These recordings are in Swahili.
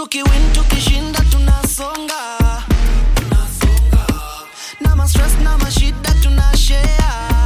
Tukiwin tukishinda tunasonga. Na ma stress na mashida tunashare.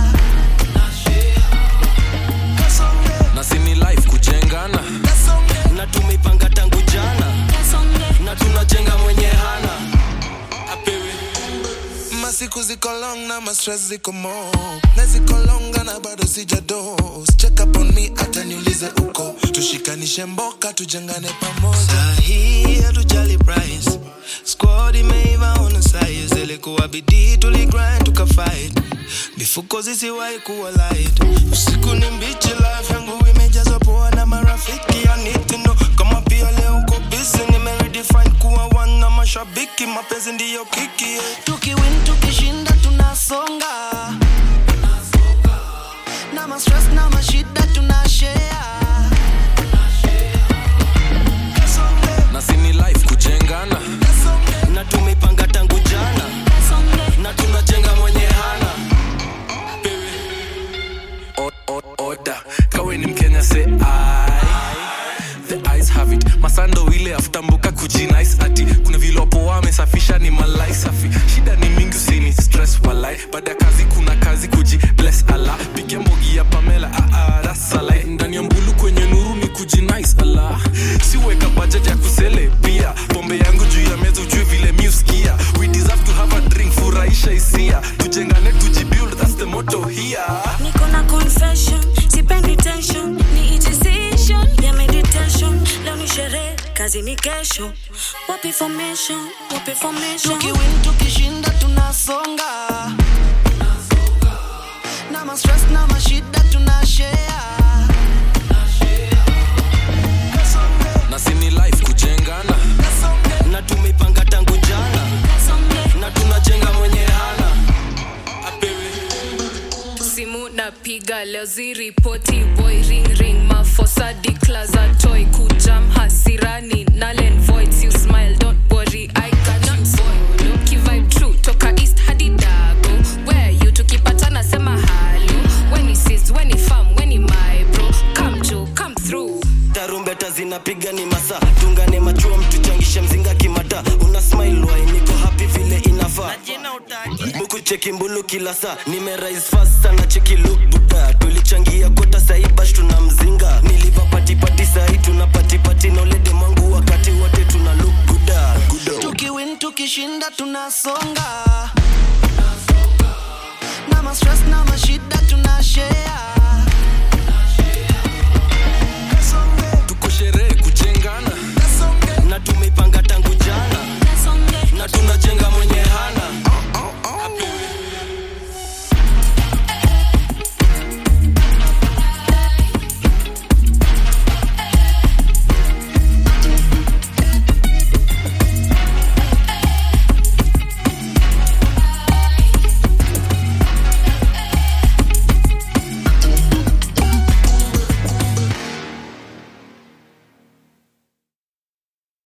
Na sini life kujengana. Na tumepanga tangu jana. Na tunajenga mwenye hana. Apewe. Masiku ziko long na ma stress ziko more. Na ziko longa na bado sijadose. Check up on me hata niulize uko. Tushikanishe mboka tujengane pamoja. Sahi hatujali price. Squad imeiva on the side. Zilikuwa bidii tuligrind tukafight. Mifuko zisiwahi kuwa light. Usiku ni mbichi life yangu imejazwa poa na marafiki. I need to know kama pia leo uko busy. Nimeredefine kuwa one na mashabiki. Mapenzi ndiyo kiki. Tukiwin tukishinda tunasonga. Na ma stress na mashida tunashare. Na sini life kujengana. Na tumepanga tangu jana. Na tunajenga mwenye hana. Order. Kawe ni Mkenya say I. The eyes have it. Masando ile after mbuka kujinice ati. Kuna vilopo wamesafisha ni malai safi. Shida ni mingi usini stress walai. Baada kazi kuna kazi kuji bless Allah. Pigia mbogi ya Pamela rasalai. Ndani ya mbulu kwenye nuru ni kujinice Allah. Siweka budget ya kusele pia. Pombe yangu juu ya meza ujue vile muskia. We deserve to have a drink furahisha hisia. Tujengane tujibuild that's the motto here. Niko na confession, sipendi tension. Ni decision ya meditation. Leo ni sherehe, kazi ni kesho. Wapi formation, wapi formation. Tukiwin tukishinda tunasonga. Na ma stress na mashida tunashare. Na sini life kujengana. Na tumepanga tangu jana. Na tunajenga mwenye hana. Apewe. Simu napiga leo ziripoti. Boy ring ring mafosa declaza toy. Kujam hasirani null voids. You smile don't worry I cannot boy. Look vibe true toka east hadi dago. Where you tukipatana sema hello. When he sees when he farm when he my bro. Come Joe come through. Tarumbeta zinapiga ni masa. Tungane machua mtuchangisha mzinga kimata. Una smile why niko happy vile inafaa. Buku cheki mbulu kila saa. Nimerise fast sana cheki look buda. Tulichangia kota saibash tuna mzinga. Niliva pati sahi tuna pati na ulede mwangu wakati wote tuna look buda. Tukiwin tukishinda tunasonga.